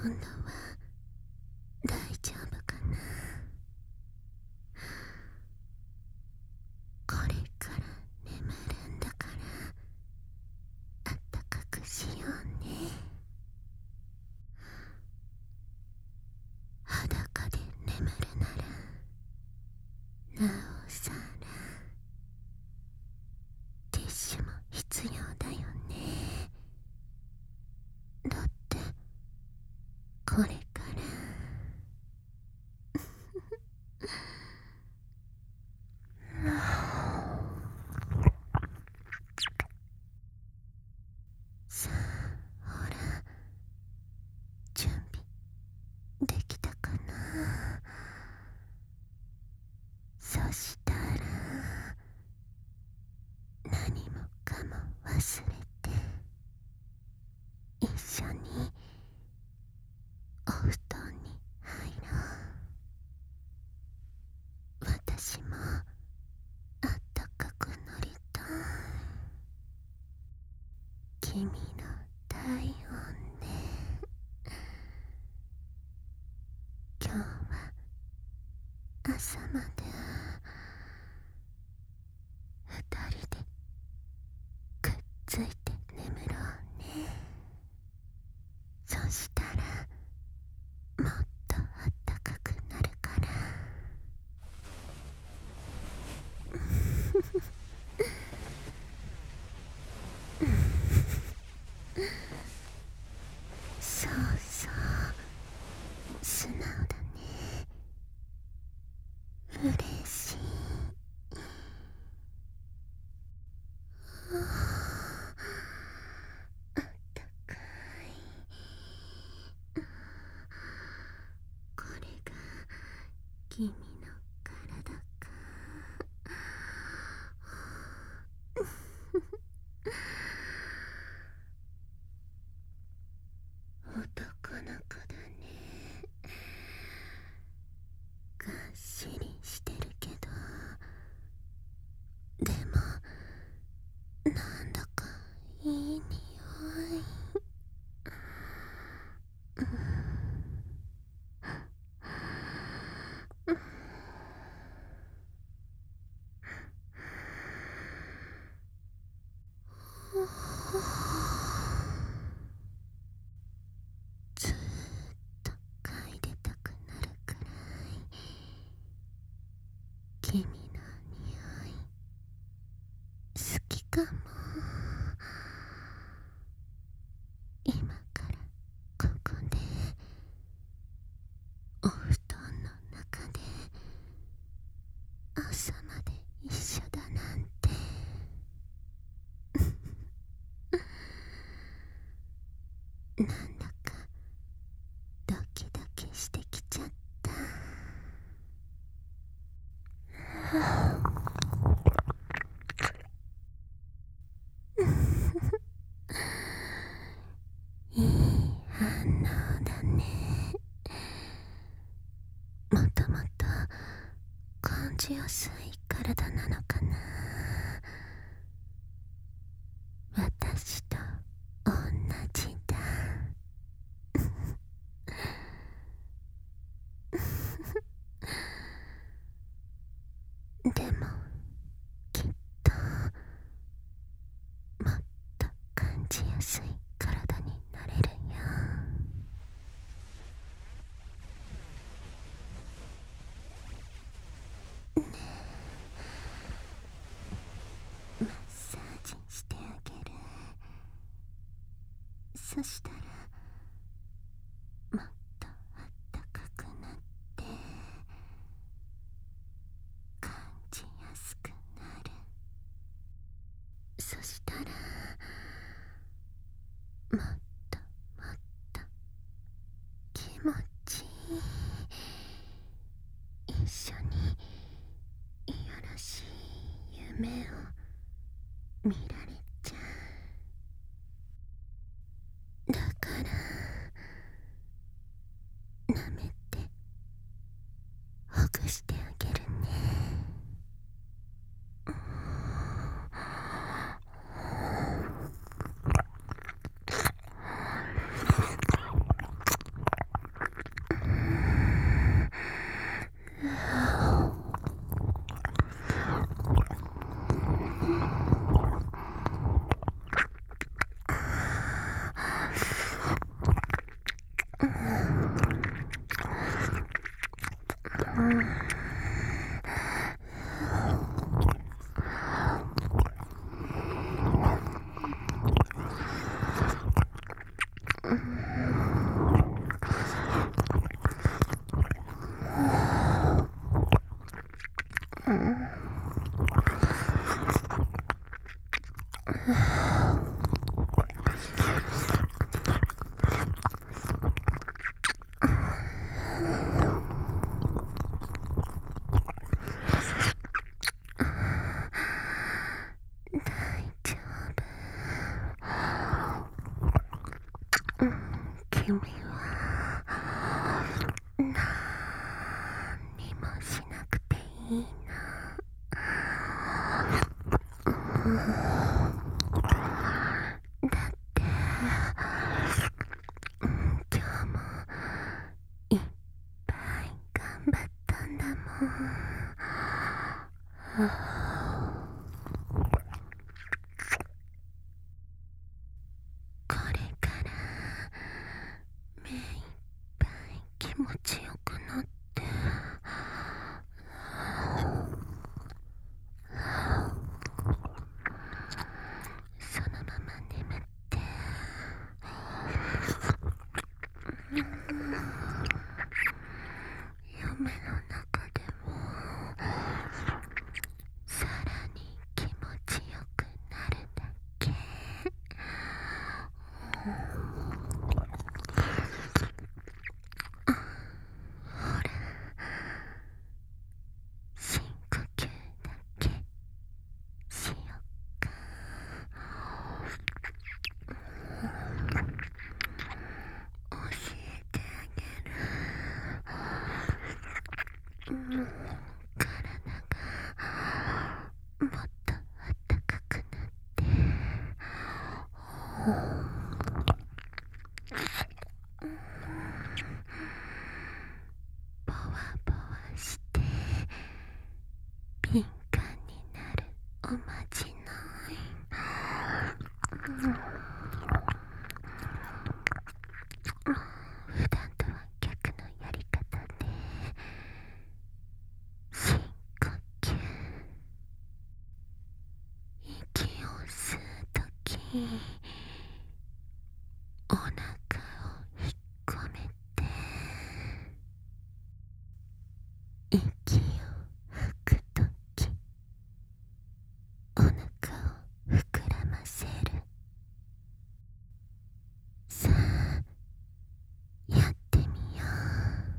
今度は大丈夫かな。これから眠るんだから、あったかくしようね。裸で眠るならなおさらティッシュも必要だよね。だってこれからさあ、ほら、準備できたかな。そしたら何もかも忘れて一緒にお布団に入ろう。私もあったかくなりたい。君の体温で今日は朝まで二人でくっついて眠ろうね。そしたらもっとあったかくなるから。そうそう、素直だね。嬉しい。あったかい。これが君の体か。男の子だね。がっしりしてるけど、でもなんだかいい匂い。ずーっと嗅いでたくなるくらい君の匂い好きかも。今からここでお布団の中で朝まで一緒だなんて。なんだかドキドキしてきちゃった。いい反応だね。もともと感じやすい体なのかな。私と同じだ。でもきっともっと感じやすい体になれるよ。マッサージしてあげる。そしたらもっとあったかくなって感じやすくなる。そしたらもっともっと気持ちいい。一緒にいやらしい夢を見られちゃう。だから舐めてほぐしてあげるね。 なんにもしなくていいな。だって今日もいっぱい頑張ったんだもん。これから目いっぱい気持ちよくなってそのまま眠って夢の中でもさらに気持ちよくなるだけ。ほら、深呼吸だけしよっか。教えてあげる。体がもっとあったかくなってぼわぼわして敏感になるおまじない。普段とは逆のやり方で深呼吸。息を吸うときお腹を引っ込めて、息を吐くときお腹を膨らませる。さあやってみよう。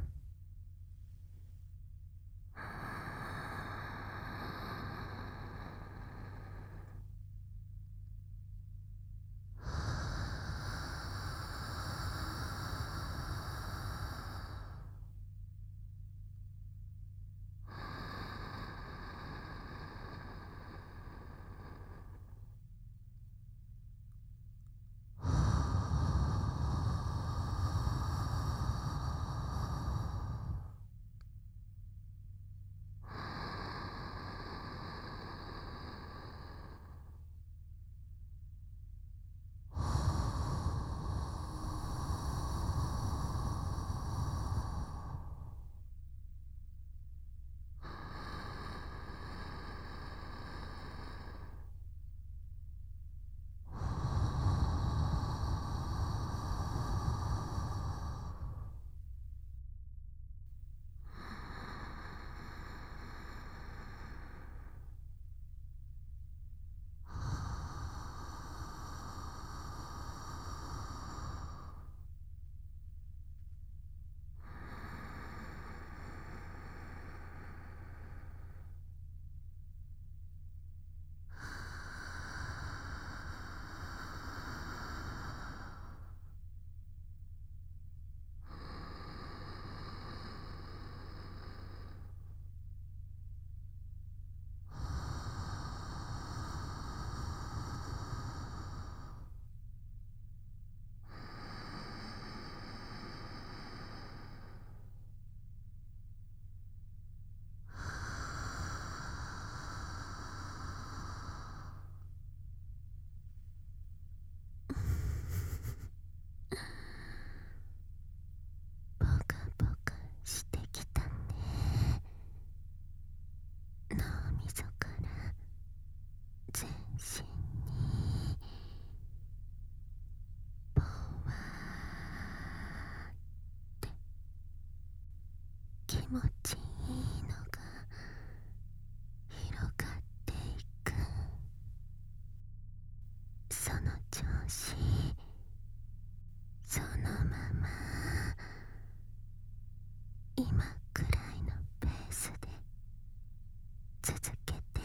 ポカポカしてきたね。脳みそから全身にぽわーって気持ちいいのが広がっていく。その調子そのまま今くらいのペースで続けて、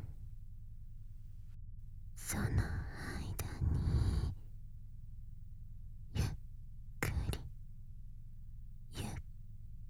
その間にゆっくりゆっ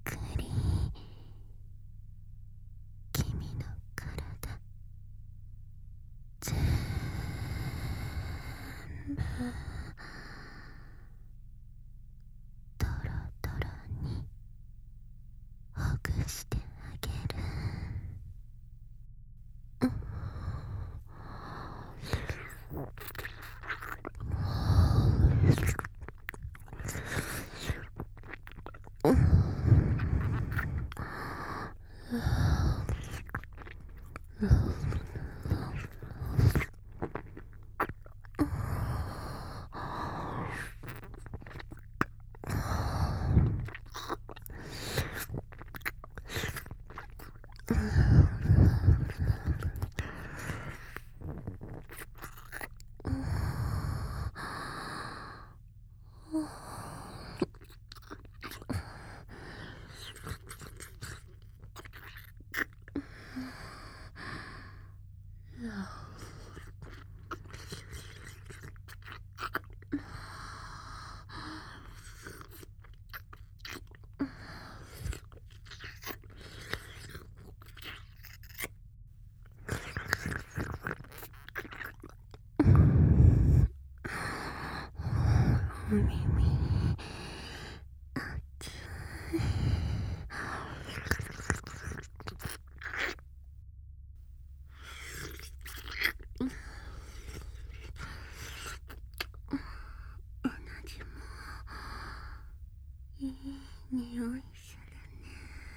お耳同じもいい匂いするね。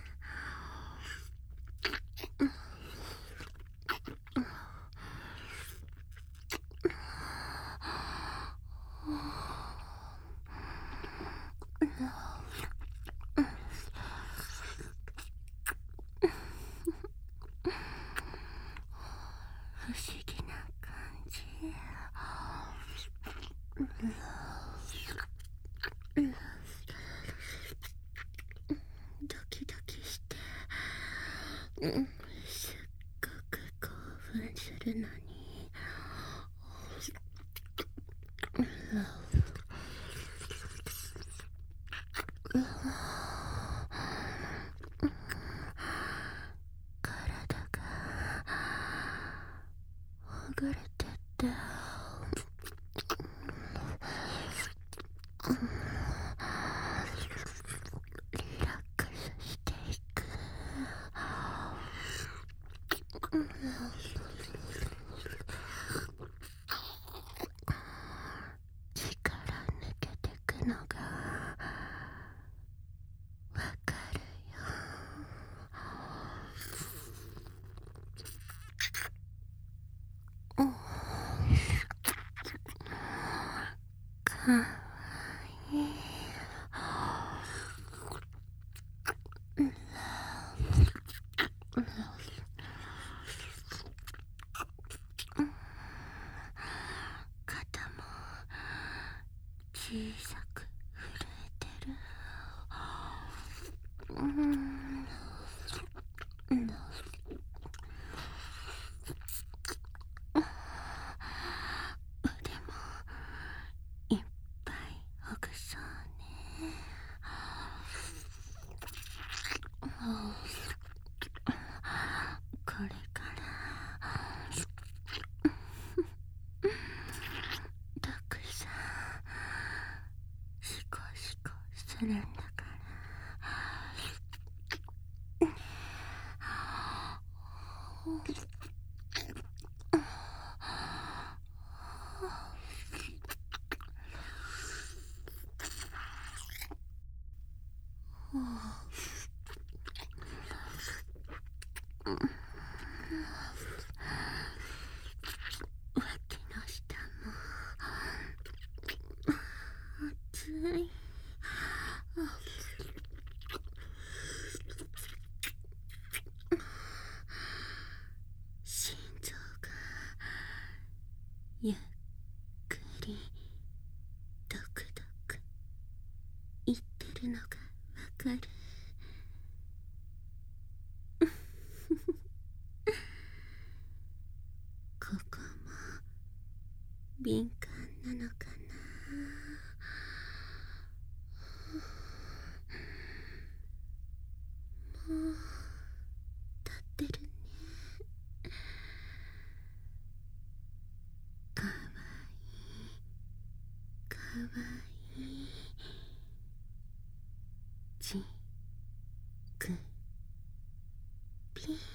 不思議な感じ。ドキドキして、すっごく興奮するのに、体がほぐれてって、リラックスしていく。力抜けてくのがわかるよ。かわいい。肩も小さく震えてる。腕もいっぱいほぐそうね。これからたくさんシコシコするんだから。脇の下も熱い。心臓がゆっくりドクドクいってるのがわかる。ここも敏感なのかな。もう立ってるね。かわいいかわいい。じくぴ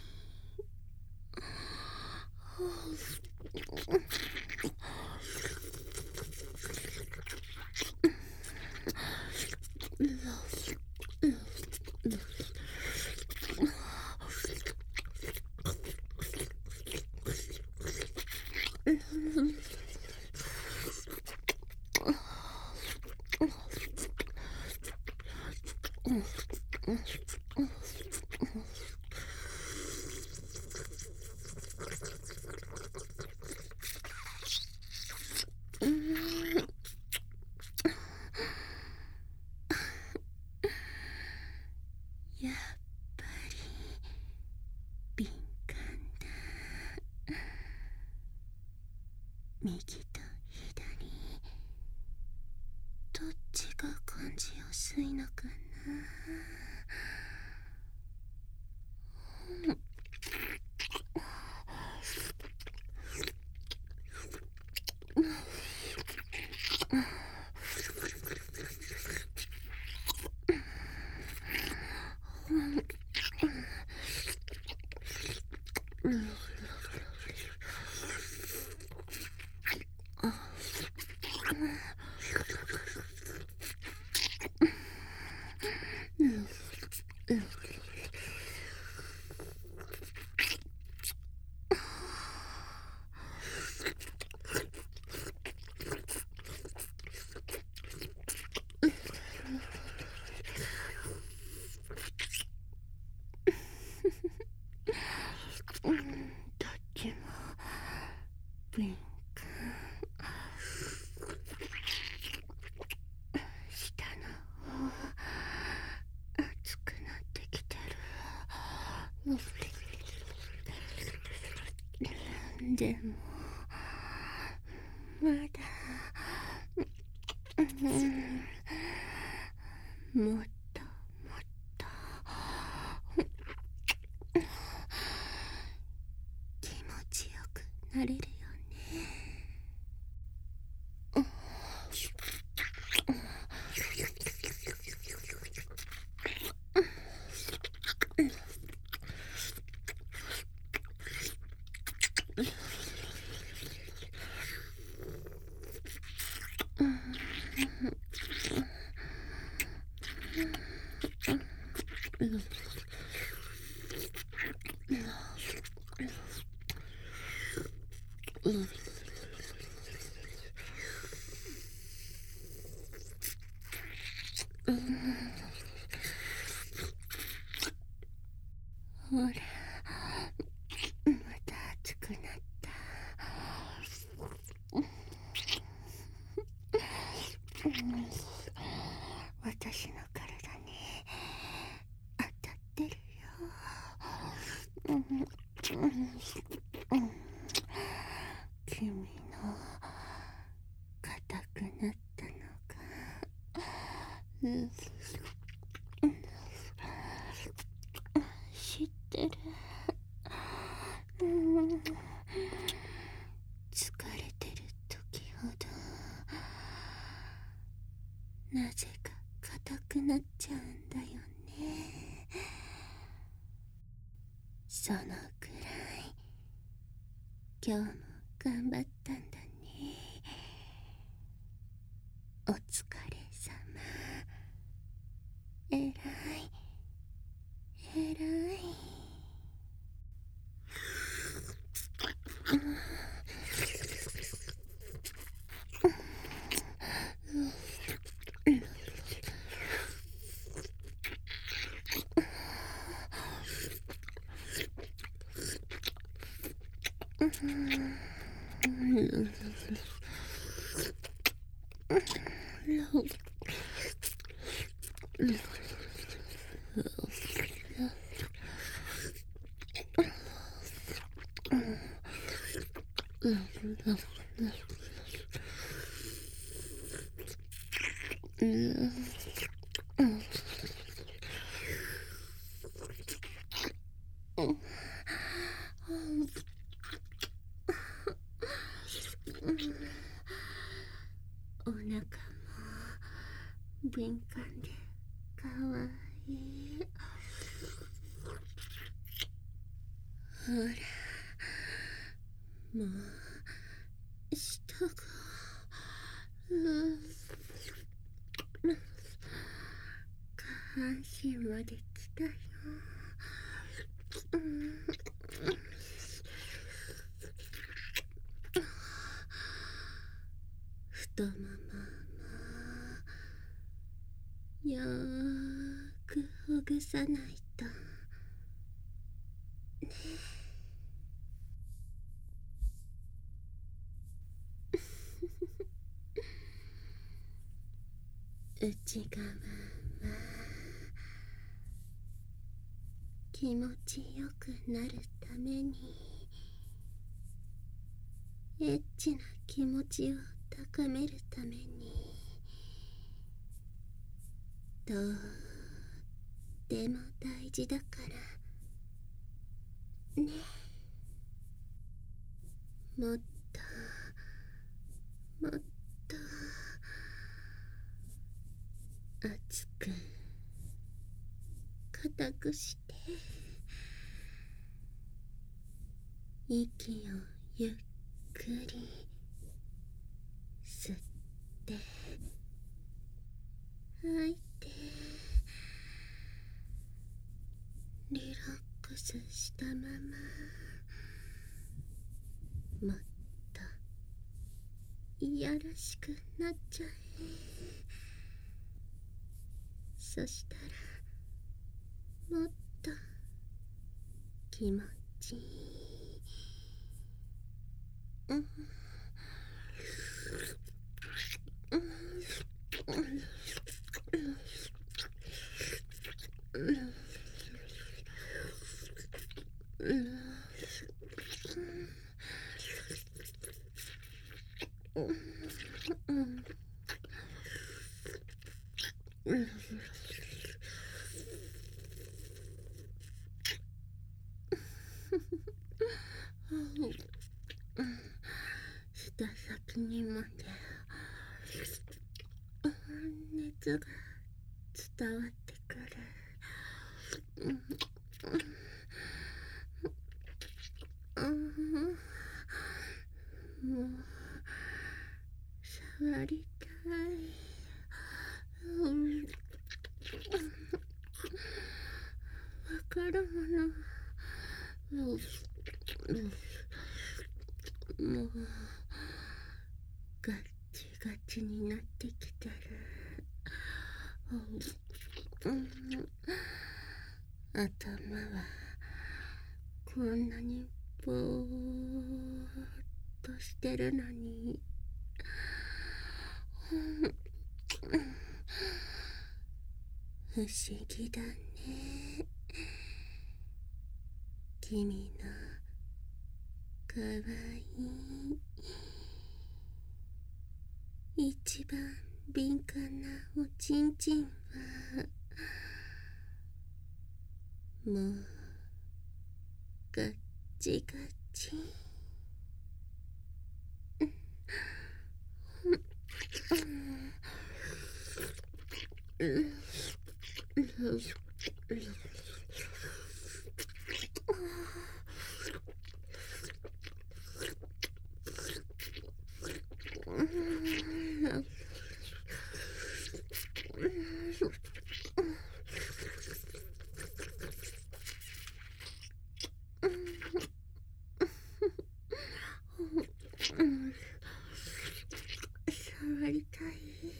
やっぱり敏感だ。右と左どっちが感じやすいのかな。 どっちもピンク。下の方熱くなってきてる。でもまだもっともっと気持ちよくなれるよね。ほら、また熱くなった。私の体に当たってるよ。君の硬くなったのが、知ってる。疲れてる時ほどなぜか硬くなっちゃうんだよね。そのくらい今日も頑張ったんだね。お疲れ様。えらいえらい。お腹も敏感でかわいい。ほら、もう舌が下半身まで来たよ。太もももよーくほぐさないとね。内側は気持ちよくなるためにエッチな気持ちを高めるためにとっても大事だからね。もっともっと熱く固くして息をゆっくり吸って吐いて、リラックスしたままもっといやらしくなっちゃえ。そしたらもっと気持ちいい。舌先にまで熱が伝わってくる。もう触りたい。わかるもの。もうガチガチになってきてる。頭はこんなにぼーっとしてるのに、不思議だね。君のかわいい一番敏感なおちんちんはもうガッチガチ。触りたい。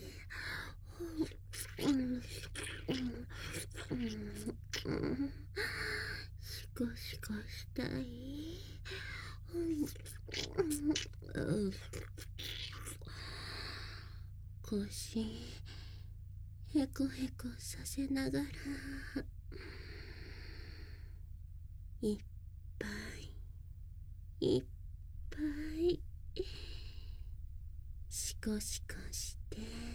シコシコしたい。腰ヘコヘコさせながらいっぱいいっぱいシコシコして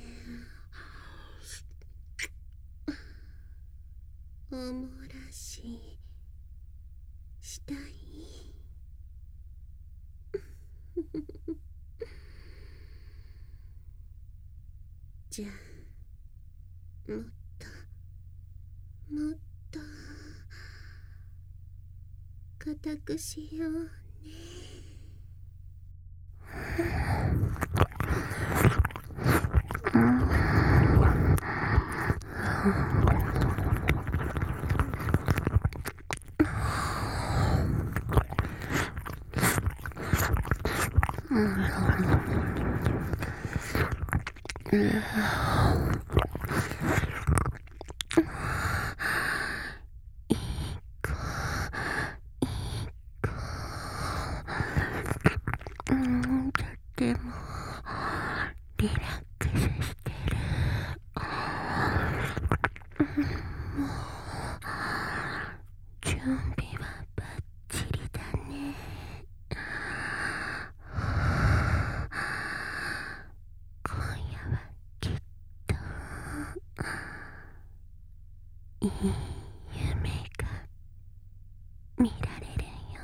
おもらししたい。じゃあもっともっと固くしようね。とってもリラックスしてる。もう準備はバッチリだね。今夜はきっといい夢が見られるよ。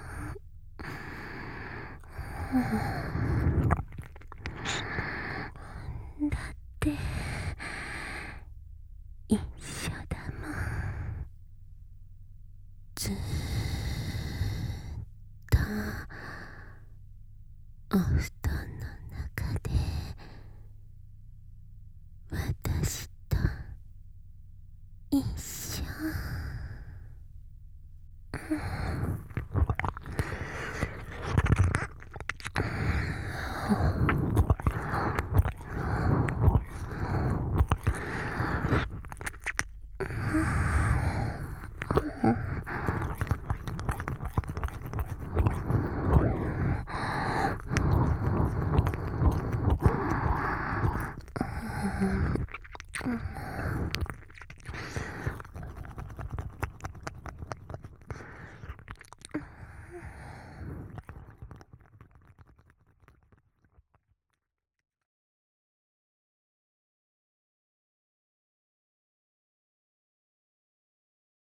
だって一緒だもん。ずーっとお布団の中で私と一緒。